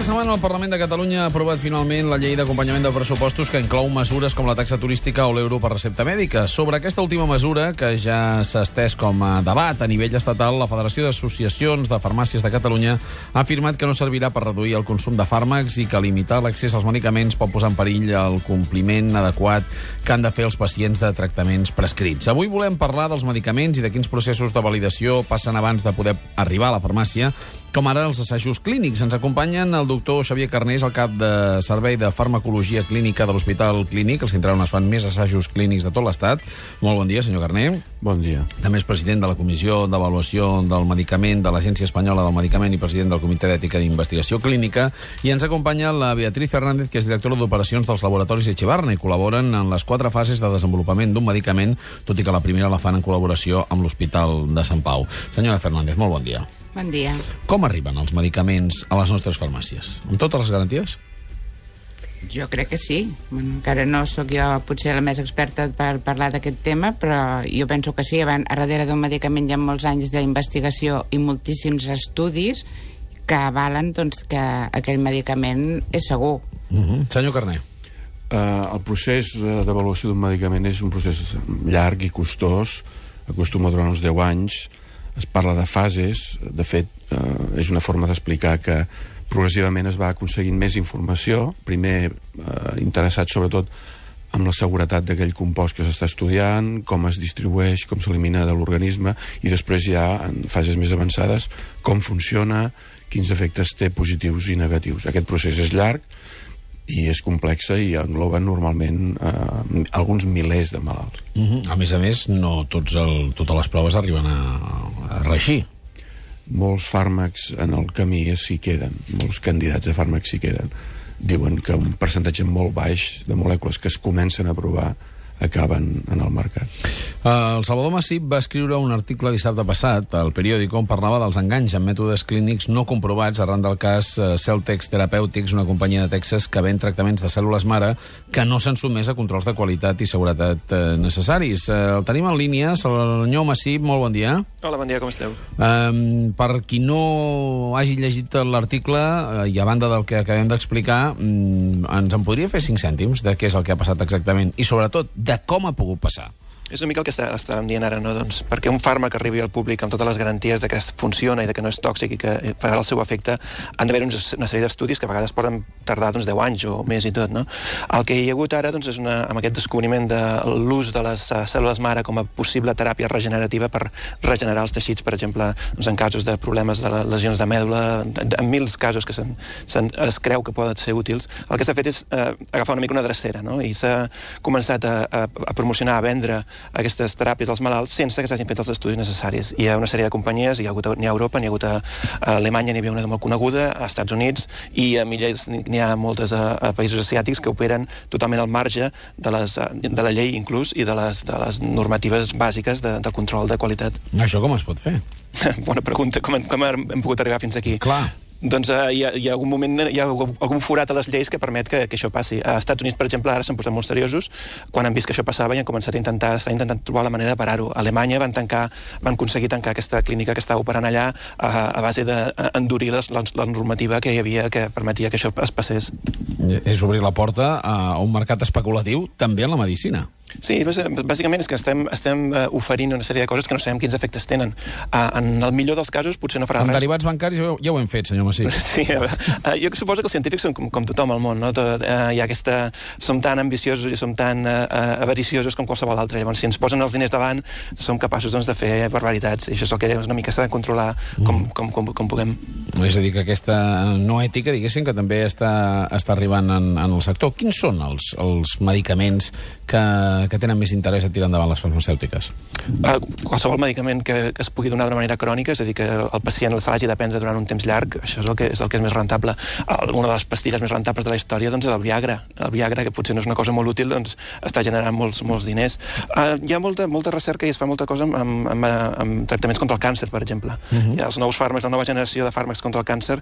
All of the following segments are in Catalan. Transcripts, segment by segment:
Aquesta setmana el Parlament de Catalunya ha aprovat finalment la llei d'acompanyament de pressupostos que inclou mesures com la taxa turística o l'euro per recepta mèdica. Sobre aquesta última mesura, que ja s'ha estès com a debat a nivell estatal, la Federació d'Associacions de Farmàcies de Catalunya ha afirmat que no servirà per reduir el consum de fàrmacs i que limitar l'accés als medicaments pot posar en perill el compliment adequat que han de fer els pacients de tractaments prescrits. Avui volem parlar dels medicaments i de quins processos de validació passen abans de poder arribar a la farmàcia, com ara els assajos clínics. Ens acompanyen el doctor Xavier Carnés, el cap de Servei de Farmacologia Clínica de l'Hospital Clínic, el centre on es fan més assajos clínics de tot l'Estat. Molt bon dia, senyor Carné. Bon dia. També és president de la Comissió d'Avaluació del Medicament de l'Agència Espanyola del Medicament i president del Comitè d'Ètica d'Investigació Clínica. I ens acompanya la Beatriz Fernández, que és directora d'operacions dels laboratoris Echevarne i col·laboren en les 4 fases de desenvolupament d'un medicament, tot i que la primera la fan en col·laboració amb l'Hospital de Sant Pau. Senyora Fernández, molt bon dia. Bon dia. Com arriben els medicaments a les nostres farmàcies? Amb totes les garanties? Jo crec que sí. Encara no sóc jo potser la més experta per parlar d'aquest tema, però jo penso que sí. A darrere d'un medicament hi ha molts anys d'investigació i moltíssims estudis que avalen doncs, que aquell medicament és segur. Senyor Carné. El procés d'avaluació d'un medicament és un procés llarg i costós, acostuma a durar uns 10 anys. Es parla de fases. De fet, és una forma d'explicar que progressivament es va aconseguint més informació, primer interessat sobretot amb la seguretat d'aquell compost que s'està estudiant, com es distribueix, com s'elimina de l'organisme, i després ja, en fases més avançades, com funciona, quins efectes té positius i negatius. Aquest procés és llarg i és complexa i engloba normalment alguns milers de malalts. A més, no totes les proves arriben a reeixir. Molts fàrmacs en el camí s'hi queden, molts candidats a fàrmacs s'hi queden. Diuen que un percentatge molt baix de molècules que es comencen a provar acaben en el mercat. El Salvador Massip va escriure un article dissabte passat al periòdico on parlava dels enganys en mètodes clínics no comprovats arran del cas Celtex Therapeutics, una companyia de Texas que ven tractaments de cèl·lules mare que no s'han sotmès a controls de qualitat i seguretat necessaris. El tenim en línia. Senyor Massip, molt bon dia. Hola, bon dia, com esteu? Per qui no hagi llegit l'article, i a banda del que acabem d'explicar, ens en podria fer 5 cèntims de què és el que ha passat exactament i, sobretot, de com ha pogut passar? És una mica el que estàvem dient ara, no? Doncs perquè un fàrmac arribi al públic amb totes les garanties de que funciona i de que no és tòxic i que farà el seu efecte, han d'haver una sèrie d'estudis que a vegades poden tardar 10 anys o més i tot, no? El que hi ha hagut ara és amb aquest descobriment de l'ús de les cèl·lules mare com a possible teràpia regenerativa per regenerar els teixits, per exemple, en casos de problemes de lesions de mèdula, en mils casos que es creu que poden ser útils. El que s'ha fet és agafar una mica una drecera, no? I s'ha començat a promocionar, a vendre aquestes teràpies als malalts sense que s'hagin fet els estudis necessaris. Hi ha una sèrie de companyies, n'hi ha a Europa, n'hi ha hagut a Alemanya, n'hi havia una de molt coneguda, a Estats Units, i a milers n'hi ha moltes a països asiàtics que operen totalment al marge de la llei inclús i de les normatives bàsiques de control de qualitat. Això com es pot fer? Bona pregunta, com hem pogut arribar fins aquí? Clar. Doncs hi ha algun forat a les lleis que permet que això passi. A Estats Units, per exemple, ara s'han posat molt seriosos quan han vist que això passava i han començat a intentar trobar la manera de parar-ho. A Alemanya van aconseguir tancar aquesta clínica que estava operant allà a base d'endurir la normativa que hi havia que permetia que això es passés. És obrir la porta a un mercat especulatiu també en la medicina. Sí, bàsicament és que estem oferint una sèrie de coses que no sabem quins efectes tenen. En el millor dels casos potser no faran res. Amb derivats bancaris ja ho hem fet, senyor Massip. Sí, jo suposo que els científics són com tothom al món, no? Som tan ambiciosos i som tan avariciosos com qualsevol altre. Llavors, si ens posen els diners davant, som capaços de fer barbaritats. I això és el que una mica s'ha de controlar com puguem. És a dir, que aquesta no ètica, diguéssim, que també està arribant en el sector. Quins són els medicaments que tenen més interès a tirar endavant les farmacèutiques? Qualsevol medicament que es pugui donar d'una manera crònica, és a dir, que el pacient se l'hagi de prendre durant un temps llarg, això és el que és més rentable. Una de les pastilles més rentables de la història és el Viagra. El Viagra, que potser no és una cosa molt útil, doncs està generant molts diners. Hi ha molta recerca i es fa molta cosa amb tractaments contra el càncer, per exemple. Els nous fàrmacs, la nova generació de fàrmacs contra el càncer,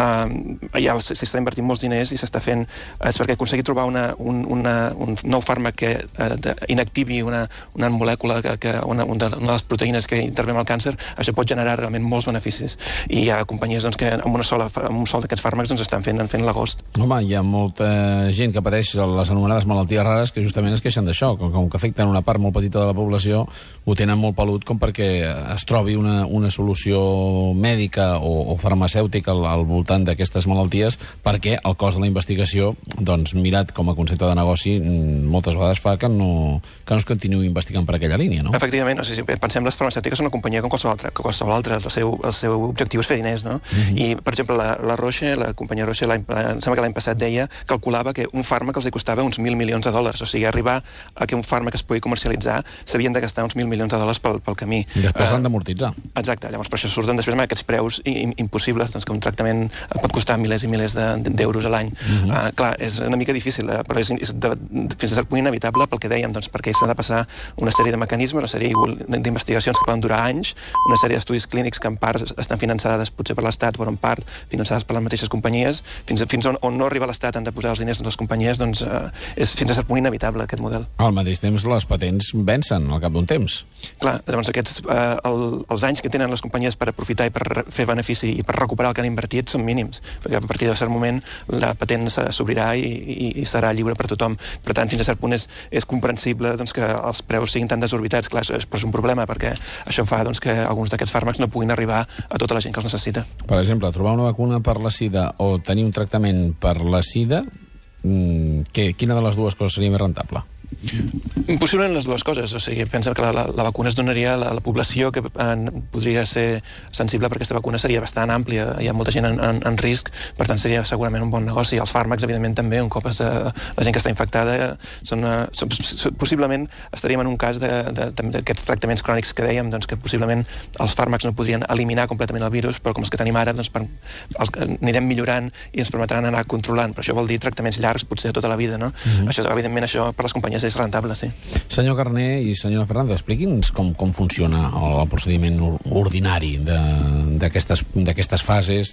ja s'està invertint molts diners i s'està fent, és perquè aconseguir trobar un nou fàrmac que inactivi una molècula, una de les proteïnes que intervé amb el càncer, això pot generar realment molts beneficis. I hi ha companyies que amb un sol d'aquests fàrmacs estan fent l'agost. Home, hi ha molta gent que pateix les anomenades malalties rares que justament es queixen d'això, com que afecten una part molt petita de la població, ho tenen molt pelut com perquè es trobi una solució mèdica o farmacèutica al voltant d'aquestes malalties, perquè el cost de la investigació, doncs, mirat com a concepte de negoci, moltes vegades fa que no es continuï investigant per aquella línia, no? Efectivament, no sé si pensem, les farmacèutiques són una companyia com qualsevol altra. El seu objectiu és fer diners, no? I, per exemple, la Roche, la companyia Roche, em sembla que l'any passat calculava que un fàrmac els costava uns $1.000 milions. O sigui, arribar a que un fàrmac es pugui comercialitzar s'havien de gastar uns $1.000 milions pel camí. I després l'han d'amortitzar. Exacte, llavors per això surten després amb aquests preus impossibles, doncs que un tractament pot costar milers i milers d'euros a l'any. Clar, és una mica difícil, però és fins a cert punt inevitable pel que dèiem, doncs perquè s'ha de passar una sèrie de mecanismes, una sèrie d'investigacions que poden durar anys, una sèrie d'estudis clínics que en part estan finançades potser per l'Estat o en part finançades per les mateixes companyies, fins on no arriba l'Estat han de posar els diners de les companyies, doncs és fins a cert punt inevitable aquest model. Al mateix temps les patents vencen al cap d'un temps. Clar, llavors els anys que tenen les companyies per aprofitar i per fer benefici i per recuperar el que han invertit són mínims, perquè a partir de cert moment la patent s'obrirà i serà lliure per tothom. Per tant, fins a cert punt és comprensible que els preus siguin tan desorbitats. Clar, però és un problema, perquè això fa que alguns d'aquests fàrmacs no puguin arribar a tota la gent que els necessita. Per exemple, trobar una vacuna per la sida o tenir un tractament per la sida, quina de les dues coses seria més rentable? Possiblement les dues coses. O sigui, pensa que la vacuna es donaria a la població que podria ser sensible, perquè aquesta vacuna seria bastant àmplia, hi ha molta gent en risc, per tant seria segurament un bon negoci. Els fàrmacs, evidentment, també, un cop la gent que està infectada, possiblement estaríem en un cas d'aquests tractaments crònics que dèiem, que possiblement els fàrmacs no podrien eliminar completament el virus, però com els que tenim ara, anirem millorant i ens permetran anar controlant. Però això vol dir tractaments llargs, potser de tota la vida, no? Evidentment, això per les companyies és rentable, sí. Senyor Carné i senyora Fernández, expliqui'ns com funciona el procediment ordinari d'aquestes fases,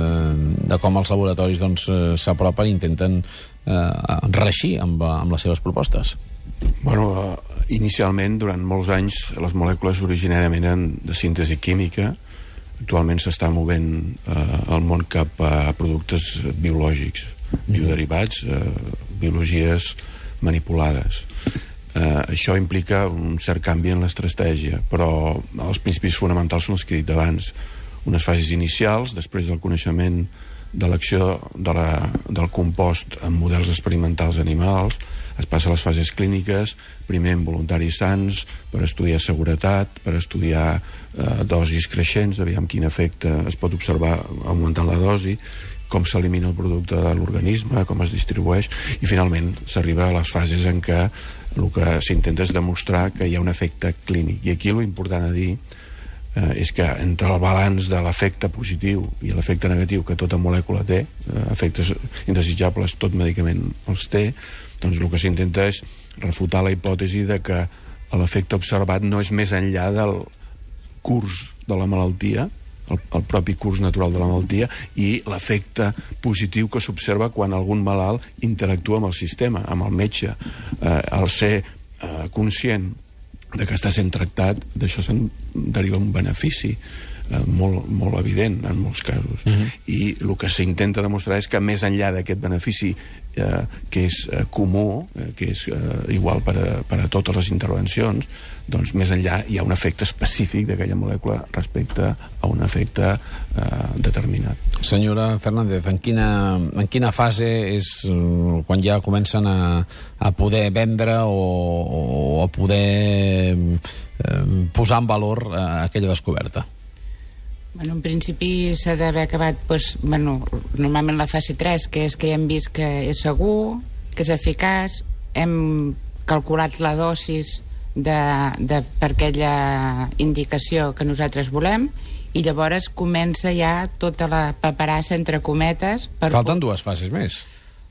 de com els laboratoris s'apropen i intenten reeixir amb les seves propostes. Bueno, inicialment, durant molts anys, les molècules originàriament eren de síntesi química. Actualment s'està movent el món cap a productes biològics, bioderivats, biologies manipulades. Això implica un cert canvi en l'estratègia, però els principis fonamentals són els que he dit abans. Unes fases inicials, després del coneixement de l'acció del compost en models experimentals animals, es passa a les fases clíniques, primer en voluntaris sans, per estudiar seguretat, per estudiar dosis creixents, aviam quin efecte es pot observar augmentant la dosi, com s'elimina el producte de l'organisme, com es distribueix, i finalment s'arriba a les fases en què el que s'intenta és demostrar que hi ha un efecte clínic. I aquí l'important a dir és que entre el balanç de l'efecte positiu i l'efecte negatiu que tota molècula té, efectes indesitjables tot medicament els té, doncs el que s'intenta és refutar la hipòtesi de que l'efecte observat no és més enllà del curs de la malaltia, el propi curs natural de la malaltia, i l'efecte positiu que s'observa quan algun malalt interactua amb el sistema, amb el metge. Al ser conscient de que està sent tractat, d'això se'n deriva un benefici molt evident en molts casos. I el que s'intenta demostrar és que més enllà d'aquest benefici que és comú, que és igual per a totes les intervencions, doncs més enllà hi ha un efecte específic d'aquella molècula respecte a un efecte determinat. Senyora Fernández, en quina fase és quan ja comencen a poder vendre o a poder posar en valor aquella descoberta? En principi s'ha d'haver acabat normalment la fase 3, que és que ja hem vist que és segur, que és eficaç, hem calculat la dosis per aquella indicació que nosaltres volem, i llavors comença ja tota la paperassa entre cometes. Falten dues fases més.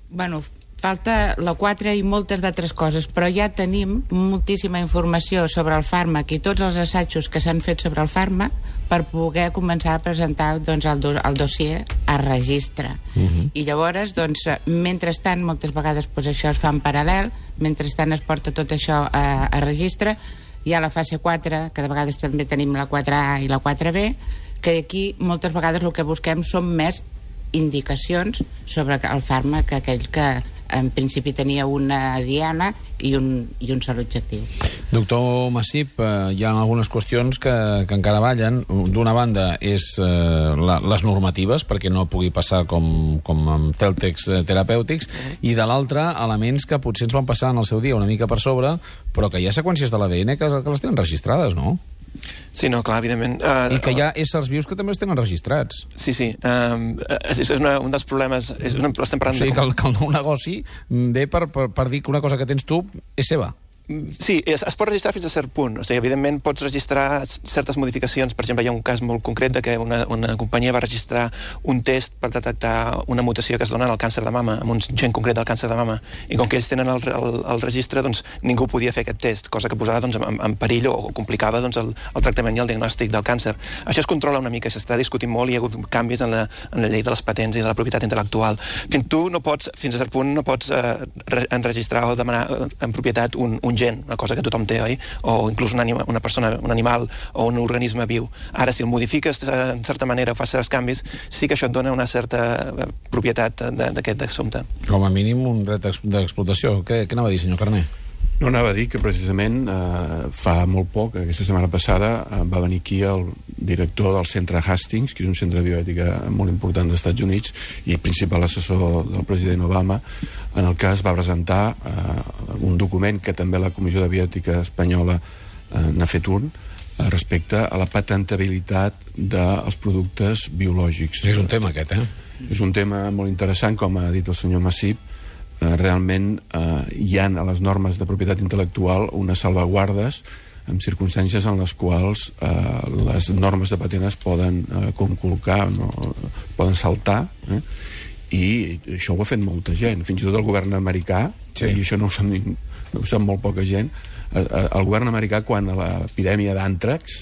Falta la 4 i moltes d'altres coses, però ja tenim moltíssima informació sobre el fàrmac i tots els assajos que s'han fet sobre el fàrmac per poder començar a presentar el dossier a registre. I llavors, mentrestant, moltes vegades això es fa en paral·lel, mentrestant es porta tot això a registre. Hi ha la fase 4, que de vegades també tenim la 4A i la 4B, que aquí moltes vegades el que busquem són més indicacions sobre el fàrmac aquell que en principi tenia una diana i un sol objectiu. Doctor Massip, hi ha algunes qüestions que encara ballen. D'una banda és les normatives, perquè no pugui passar com amb cèltex terapèutics, i de l'altra, elements que potser ens van passar en el seu dia una mica per sobre, però que hi ha seqüències de l'ADN que les tenen registrades, no? Sí, no, clar, evidentment. I que hi ha éssers vius que també els tenen registrats. Sí. És un dels problemes... Estem parlant o sigui, que el nou negoci ve per dir que una cosa que tens tu és seva. Sí, es pot registrar fins a cert punt. O sigui, evidentment pots registrar certes modificacions. Per exemple, hi ha un cas molt concret de que una companyia va registrar un test per detectar una mutació que es dona en el càncer de mama, amb un gen concret del càncer de mama. I com que ells tenen el registre, doncs ningú podia fer aquest test, cosa que posava en perill o complicava el tractament i el diagnòstic del càncer. Això es controla una mica, s'està discutint molt i hi ha hagut canvis en la llei de les patents i de la propietat intel·lectual. Fins a cert punt no pots enregistrar o demanar en propietat un gen, una cosa que tothom té, oi? O inclús una persona, un animal o un organisme viu. Ara, si el modifiques en certa manera o fas certs canvis, sí que això et dona una certa propietat d'aquest assumpte. Com a mínim un dret d'explotació. Què anava a dir, senyor Carner? No, anava a dir que precisament fa molt poc, aquesta setmana passada, va venir aquí el director del centre Hastings, que és un centre de bioètica molt important dels Estats Units i principal assessor del president Obama, en el que es va presentar un document que també la Comissió de Bioètica espanyola n'ha fet un, respecte a la patentabilitat dels productes biològics. És un tema aquest, És un tema molt interessant, com ha dit el senyor Massip. Realment hi ha a les normes de propietat intel·lectual unes salvaguardes en circumstàncies en les quals les normes de patent es poden conculcar, no? Poden saltar, i això ho ha fet molta gent, fins i tot el govern americà, i això no ho sap molt poca gent. El govern americà, quan a l'epidèmia d'àntrax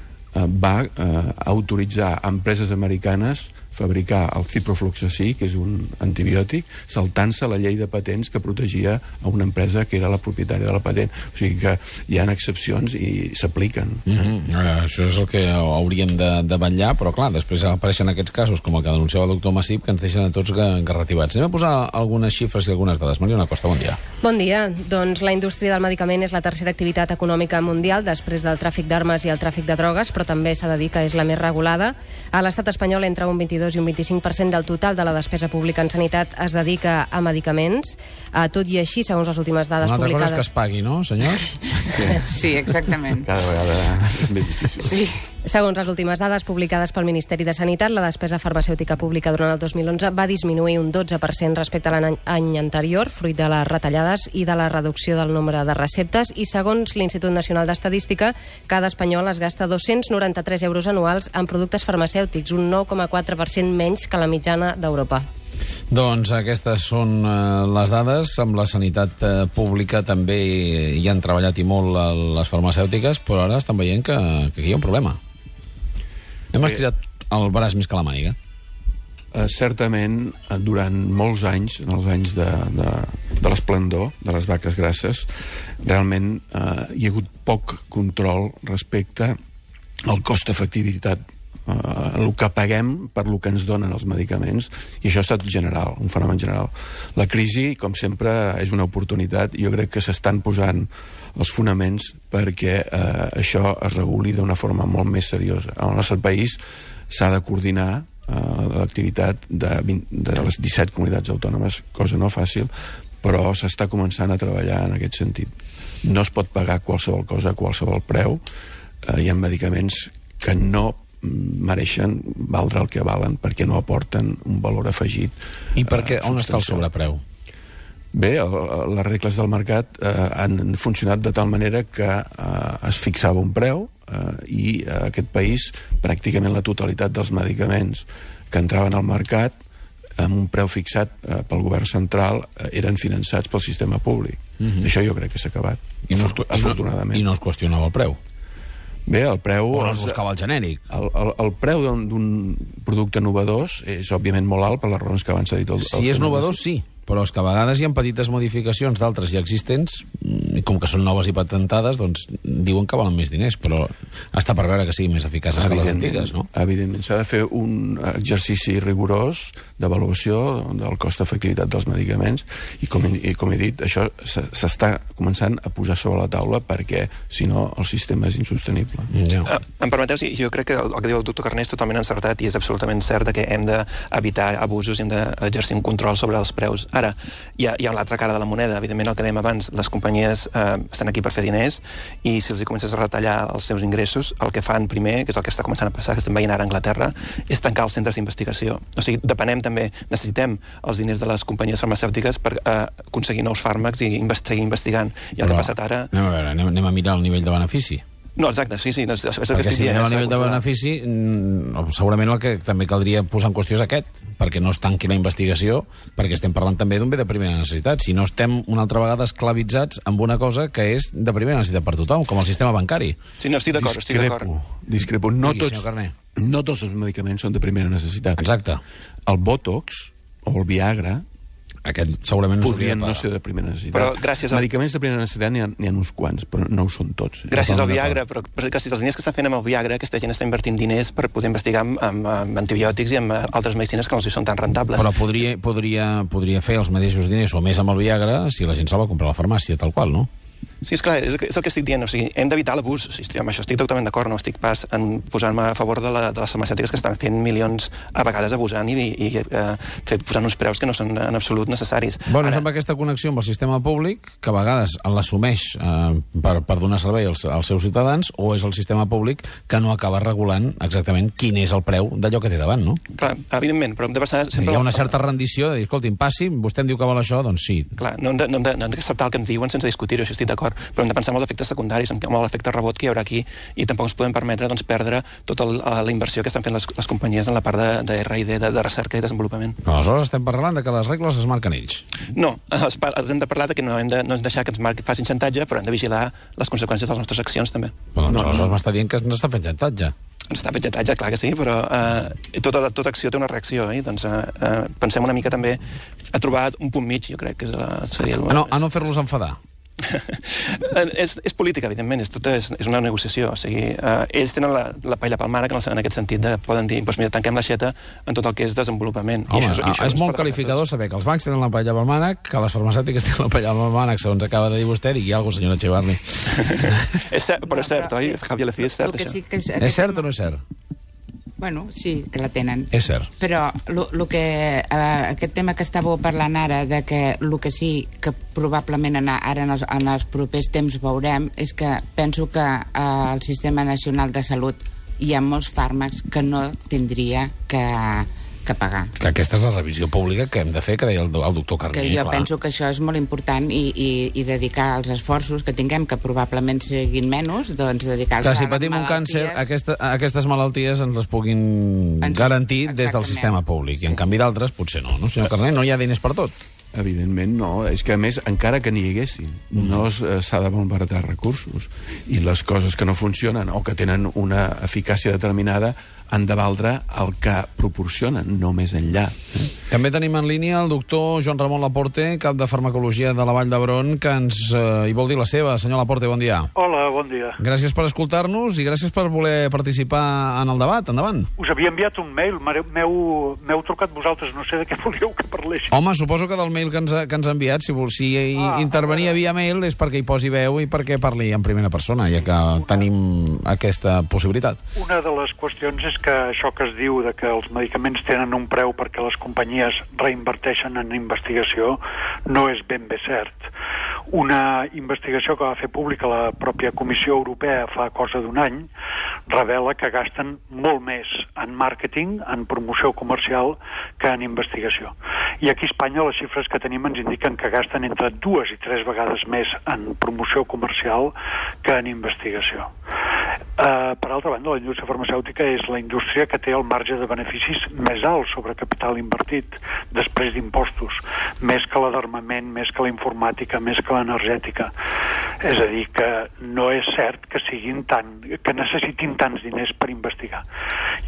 va autoritzar a empreses americanes fabricar el ciprofloxací, que és un antibiòtic, saltant-se la llei de patents que protegia a una empresa que era la propietària de la patent. O sigui que hi ha excepcions i s'apliquen. Això és el que hauríem de vetllar, però clar, després apareixen aquests casos, com el que denunciava el doctor Massip, que ens deixen a tots engarrativats. Anem a posar algunes xifres i algunes dades. Mariona Costa, bon dia. Bon dia. Doncs la indústria del medicament és la tercera activitat econòmica mundial després del tràfic d'armes i el tràfic de drogues, però també s'ha de dir que és la més regulada. A l'estat espanyol entre un 22 i un 25% del total de la despesa pública en sanitat es dedica a medicaments. Tot i així, segons les últimes dades publicades... Una altra cosa és que es pagui, no, senyors? Sí, exactament. Cada vegada és més difícil. Sí. Segons les últimes dades publicades pel Ministeri de Sanitat, la despesa farmacèutica pública durant el 2011 va disminuir un 12% respecte a l'any anterior, fruit de les retallades i de la reducció del nombre de receptes, i segons l'Institut Nacional d'Estadística, cada espanyol es gasta 293 euros anuals en productes farmacèutics, un 9,4% menys que la mitjana d'Europa. Doncs aquestes són les dades. Amb la sanitat pública també hi han treballat i molt les farmacèutiques, però ara estan veient que hi ha un problema. Hem estirat el braç més que la màniga. Certament, durant molts anys, en els anys de l'esplendor de les vaques grasses, realment hi ha hagut poc control respecte al cost-efectivitat, el que paguem per el que ens donen els medicaments, i això ha estat general, un fenomen general. La crisi, com sempre, és una oportunitat, i jo crec que s'estan posant els fonaments perquè això es reguli d'una forma molt més seriosa. Al nostre país s'ha de coordinar l'activitat de les 17 comunitats autònomes, cosa no fàcil, però s'està començant a treballar en aquest sentit. No es pot pagar qualsevol cosa a qualsevol preu. Hi ha medicaments que no mereixen valdre el que valen perquè no aporten un valor afegit. I per què? On està el sobrepreu? Bé, les regles del mercat han funcionat de tal manera que es fixava un preu i a aquest país pràcticament la totalitat dels medicaments que entraven al mercat amb un preu fixat pel govern central eren finançats pel sistema públic. Això jo crec que s'ha acabat, afortunadament. I no es qüestionava el preu? Bé, el preu... O no es buscava el genèric? El preu d'un producte novedós és òbviament molt alt per les raons que abans s'ha dit. Si és novedós, sí. però és que a vegades hi ha petites modificacions d'altres ja existents, i com que són noves i patentades, doncs diuen que valen més diners, però està per veure que siguin més eficaces que les antigues, no? Evidentment, s'ha de fer un exercici rigorós d'avaluació del cost-efectivitat dels medicaments i com he dit, això s'està començant a posar sobre la taula perquè, si no, el sistema és insostenible. Em permeteu, jo crec que el que diu el doctor Carné és totalment encertat i és absolutament cert que hem d'evitar abusos i hem d'exercir un control sobre els preus. Ara, hi ha l'altra cara de la moneda. Evidentment, el que dèiem abans, les companyies estan aquí per fer diners i si els comences a retallar els seus ingressos, el que fan primer, que és el que està començant a passar, que estem veient ara a Anglaterra, és tancar els centres d'investigació. O sigui, depenem també, necessitem els diners de les companyies farmacèutiques per aconseguir nous fàrmacs i seguir investigant. I el que ha passat ara... Anem a mirar el nivell de benefici. No, exacte, sí, és el que estic dient. Perquè si anem a nivell de benefici, segurament el que també caldria posar en qüestió és aquest, perquè no es tanqui la investigació, perquè estem parlant també d'un bé de primera necessitat. Si no estem una altra vegada esclavitzats amb una cosa que és de primera necessitat per tothom, com el sistema bancari. Sí, no, estic d'acord, Discrepo. No tots els medicaments són de primera necessitat. Exacte. El Botox o el Viagra aquest segurament no podrien no ser de primera necessitat. Però gràcies medicaments de primera necessitat n'hi ha uns quants, però no ho són tots. Gràcies al Viagra, però gràcies als diners que estan fent amb el Viagra, aquesta gent està invertint diners per poder investigar amb antibiòtics i amb altres medicines que no són tan rentables. Però podria fer els mateixos diners o més amb el Viagra si la gent se'l va comprar a la farmàcia, tal qual, no? Sí, és clar, és el que estic dient. O sigui, hem d'evitar l'abús. Amb això estic totalment d'acord. No estic pas en posar-me a favor de les farmacèutiques que estan fent milions a vegades abusant i posant uns preus que no són en absolut necessaris. Bueno, és amb aquesta connexió amb el sistema públic, que a vegades l'assumeix per donar servei als seus ciutadans, o és el sistema públic que no acaba regulant exactament quin és el preu d'allò que té davant, no? Clar, evidentment, però hem de passar sempre... Hi ha una certa rendició de dir, escolti'm, passi, vostè em diu que val això, doncs sí. Clar, no hem d'acceptar el que ens diuen sense discutir-ho, això estic d'acord. Però hem de pensar en els efectes secundaris, en l'efecte rebot que hi haurà aquí, i tampoc ens podem permetre perdre tota la inversió que estan fent les companyies en la part de R&D, de recerca i desenvolupament. Però aleshores estem parlant de que les regles es marquen ells. No, hem de parlar que no hem de deixar que ens facin xantatge, però hem de vigilar les conseqüències de les nostres accions, també. Però doncs aleshores m'està dient que ens està fent xantatge. Ens està fent xantatge, clar que sí, però tota acció té una reacció, doncs pensem una mica també a trobar un punt mig, jo crec que seria... A no fer-los enfadar. És política, evidentment, és una negociació. O sigui, ells tenen la palla pel mànec en aquest sentit poden dir, doncs mira, tanquem l'aixeta en tot el que és desenvolupament. Home, és molt qualificador saber que els bancs tenen la palla pel mànec, que les farmacèutiques tenen la palla pel mànec, segons acaba de dir vostè, digui alguna cosa, senyora Echevarri. Però és cert, oi? Javier Lefí, és cert, això. És cert o no és cert? Bueno, sí, que la tenen. És cert. Però aquest tema que estàveu parlant ara, de que el que sí que probablement ara en els propers temps veurem, és que penso que al Sistema Nacional de Salut hi ha molts fàrmacs que no tindria que pagar. Que aquesta és la revisió pública que hem de fer, que deia el doctor Carné. Que jo penso que això és molt important i dedicar els esforços que tinguem, que probablement siguin menys, doncs dedicar-los a les malalties. Que si patim un càncer, aquestes malalties ens les puguin garantir des del sistema públic, i en canvi d'altres potser no. Senyor Carné, no hi ha diners per tot. Evidentment no, és que a més encara que n'hi haguessin no s'ha de malbaratar recursos i les coses que no funcionen o que tenen una eficàcia determinada han de valdre el que proporcionen, no més enllà. També tenim en línia el doctor Joan Ramon Laporte, cap de Farmacologia de la Vall d'Hebron, que ens hi vol dir la seva. Senyor Laporte, bon dia. Hola, bon dia. Gràcies per escoltar-nos i gràcies per voler participar en el debat. Endavant. Us havia enviat un mail, m'heu trucat vosaltres, no sé de què volíeu que parléssim. Home, suposo que del mail que ens ha enviat, si intervenia via mail és perquè hi posi veu i perquè parli en primera persona, ja que tenim aquesta possibilitat. Una de les qüestions és que això que es diu de que els medicaments tenen un preu perquè les companyies reinverteixen en investigació no és ben bé cert. Una investigació que va fer pública la pròpia Comissió Europea fa cosa d'un any revela que gasten molt més en màrqueting, en promoció comercial, que en investigació. I aquí a Espanya les xifres que tenim ens indiquen que gasten entre 2 i 3 vegades més en promoció comercial que en investigació. Per altra banda, la indústria farmacèutica és la indústria que té el marge de beneficis més alt sobre capital invertit després d'impostos, més que la d'armament, més que la informàtica, més que l'energètica. És a dir, que no és cert que necessitin tants diners per investigar.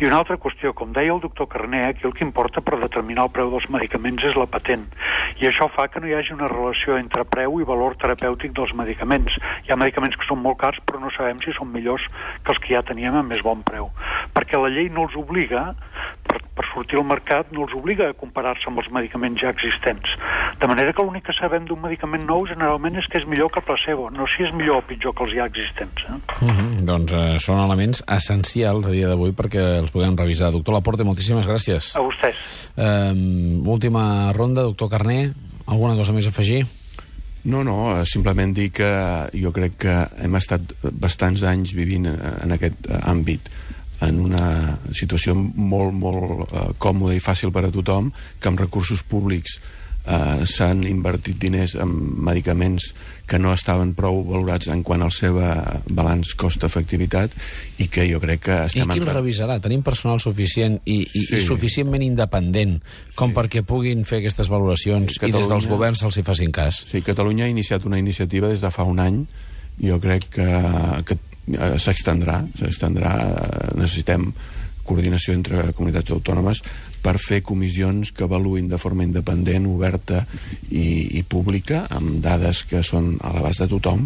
I una altra qüestió, com deia el doctor Carné, aquí el que importa per determinar el preu dels medicaments és la patent. I això fa que no hi hagi una relació entre preu i valor terapèutic dels medicaments. Hi ha medicaments que són molt cars, però no sabem si són millors que els que ja teníem a més bon preu. Perquè la llei no els obliga, per sortir al mercat, no els obliga a comparar-se amb els medicaments ja existents. De manera que l'únic que sabem d'un medicament nou generalment és que és millor que el placebo, no si és millor o pitjor que els ja existents. Doncs són elements essencials a dia d'avui perquè els puguem revisar. Doctor Laporte, moltíssimes gràcies. A vostès. Última ronda, doctor Carné, alguna cosa més a afegir? No, simplement dir que jo crec que hem estat bastants anys vivint en aquest àmbit, en una situació molt, molt còmoda i fàcil per a tothom, que amb recursos públics s'han invertit diners en medicaments que no estaven prou valorats en quant al seu balanç cost-efectivitat, i que jo crec que estem... I qui el revisarà? Tenim personal suficient i suficientment independent com perquè puguin fer aquestes valoracions i des dels governs se'ls hi facin cas? Sí, Catalunya ha iniciat una iniciativa des de fa un any. Jo crec que s'extendrà. Necessitem coordinació entre comunitats autònomes per fer comissions que avaluïn de forma independent, oberta i pública, amb dades que són a l'abast de tothom,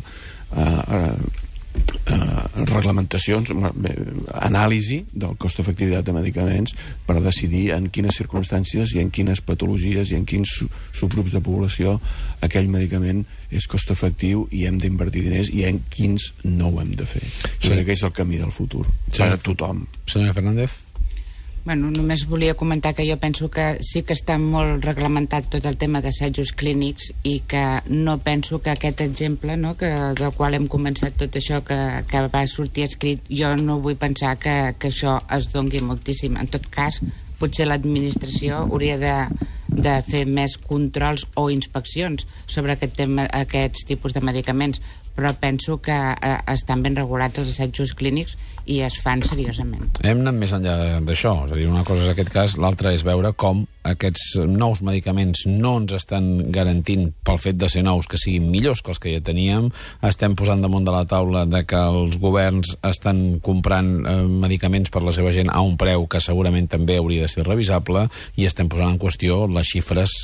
reglamentacions, anàlisi del cost-efectivitat de medicaments per decidir en quines circumstàncies i en quines patologies i en quins subgrups de població aquell medicament és cost-efectiu i hem d'invertir diners, i en quins no ho hem de fer. Crec que és el camí del futur per a tothom. Senyora Fernández? Bueno, només volia comentar que jo penso que sí que està molt reglamentat tot el tema d'assajos clínics, i que no penso que aquest exemple, no, del qual hem començat tot això que va sortir escrit, jo no vull pensar que això es dongui moltíssim. En tot cas, potser l'administració hauria de fer més controls o inspeccions sobre aquests tipus de medicaments, però penso que estan ben regulats els assajos clínics i es fan seriosament. Hem anat més enllà d'això, és a dir, una cosa és aquest cas, l'altra és veure com aquests nous medicaments no ens estan garantint, pel fet de ser nous, que siguin millors que els que ja teníem. Estem posant damunt de la taula de que els governs estan comprant medicaments per la seva gent a un preu que segurament també hauria de ser revisable, i estem posant en qüestió les xifres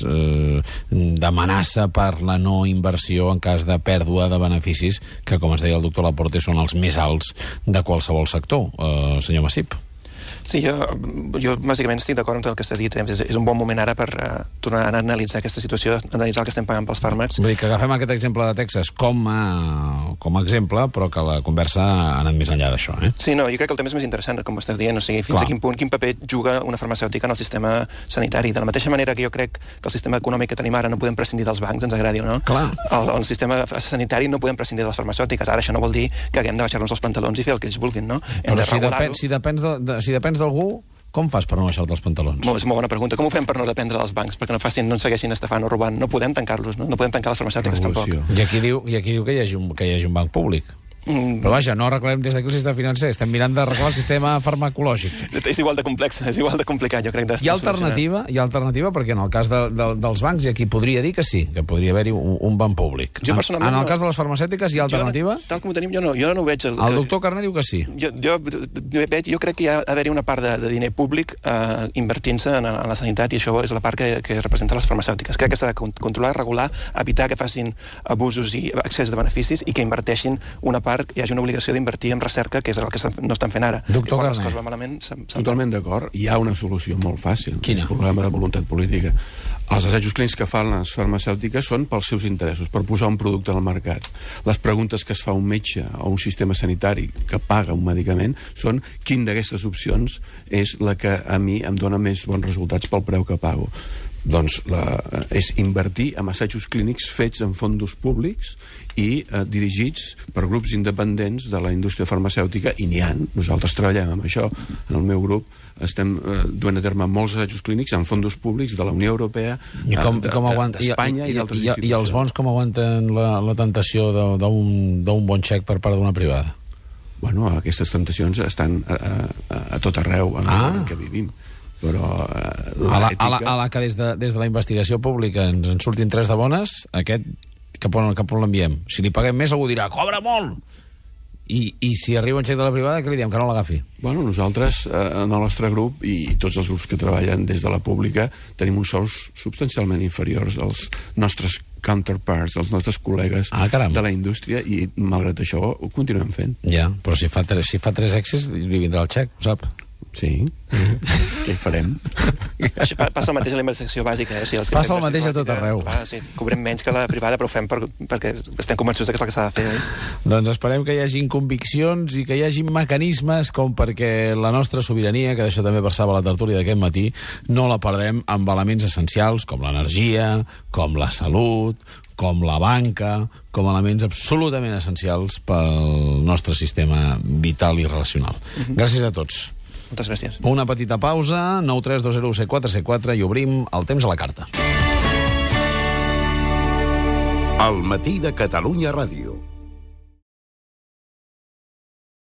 d'amenaça per la no inversió en cas de pèrdua de beneficis, que, com ens deia el doctor Laporte, són els més alts de qualsevol sector. Senyor Massip. Sí, jo bàsicament estic d'acord amb el que s'ha dit. És un bon moment ara per tornar a analitzar aquesta situació, analitzar el que estem pagant pels fàrmacs. Vull dir que agafem aquest exemple de Texas com a exemple, però que la conversa ha anat més enllà d'això. Sí, no, jo crec que el tema és més interessant, com estàs dient, o sigui, fins a quin punt, quin paper juga una farmacèutica en el sistema sanitari. De la mateixa manera que jo crec que el sistema econòmic que tenim ara no podem prescindir dels bancs, ens agradi o no. El sistema sanitari no podem prescindir de les farmacèutiques. Ara això no vol dir que haguem de baixar-nos els pantalons i fer el que ells vulguin, no? Però si depens d'algú, com fas per no baixar-te els pantalons? És una bona pregunta. Com ho fem per no dependre dels bancs? Perquè no ens segueixin estafant o robant. No podem tancar-los, no? No podem tancar les farmacèutiques tampoc. I aquí diu que hi hagi un banc públic. Però vaja, no arreglarem des d'aquí el sistema financer, estem mirant d'arreglar el sistema farmacològic. És igual de complex, és igual de complicat, jo crec. Hi ha alternativa, perquè en el cas dels bancs hi ha qui podria dir que sí, que podria haver-hi un banc públic. En el cas de les farmacèutiques hi ha alternativa? Tal com ho tenim, jo no ho veig. El doctor Carné diu que sí. Jo crec que hi ha d'haver-hi una part de diner públic invertint-se en la sanitat, i això és la part que representa les farmacèutiques. Crec que s'ha de controlar, regular, evitar que facin abusos i excés de beneficis, i que inverteixin una part, hi hagi una obligació d'invertir en recerca, que és el que no estan fent ara. Doctor Carné, totalment d'acord. Hi ha una solució molt fàcil. Quina? Un problema de voluntat política. Els assajos clínics que fan les farmacèutiques són pels seus interessos, per posar un producte al mercat. Les preguntes que es fa un metge o un sistema sanitari que paga un medicament són: quin d'aquestes opcions és la que a mi em dona més bons resultats pel preu que pago? Doncs és invertir en assajos clínics fets en fondos públics i dirigits per grups independents de la indústria farmacèutica, i n'hi ha. Nosaltres treballem amb això. En el meu grup estem duent a terme molts assajos clínics en fondos públics de la Unió Europea, d'Espanya i d'altres institucions. I els bons com aguanten la tentació d'un bon xec per part d'una privada? Bueno, aquestes tentacions estan a tot arreu en el que vivim. Però a la que des de la investigació pública ens surtin 3 de bones, aquest cap on l'enviem? Si li paguem més, algú dirà: cobra molt! I si arriba un xec de la privada, què li diem? Que no l'agafi? Bueno, nosaltres, en el nostre grup, i tots els grups que treballen des de la pública, tenim uns sous substancialment inferiors als nostres counterparts, als nostres col·legues de la indústria, i malgrat això ho continuem fent. Ja, però si fa tres èxits, li vindrà el xec, ho sap? Sí. Què hi farem? Això passa el mateix a la investigació bàsica. O sigui, passa el mateix a tot arreu. Sí, cobrem menys que la privada, però ho fem perquè estem convençuts que és el que s'ha de fer. Doncs esperem que hi hagi conviccions i que hi hagi mecanismes com perquè la nostra sobirania, que d'això també versava la tertúlia d'aquest matí, no la perdem amb elements essencials com l'energia, com la salut, com la banca, com elements absolutament essencials pel nostre sistema vital i relacional. Gràcies a tots. Moltes gràcies. Una petita pausa, 932017474, i obrim el temps a la carta. El matí de Catalunya Ràdio.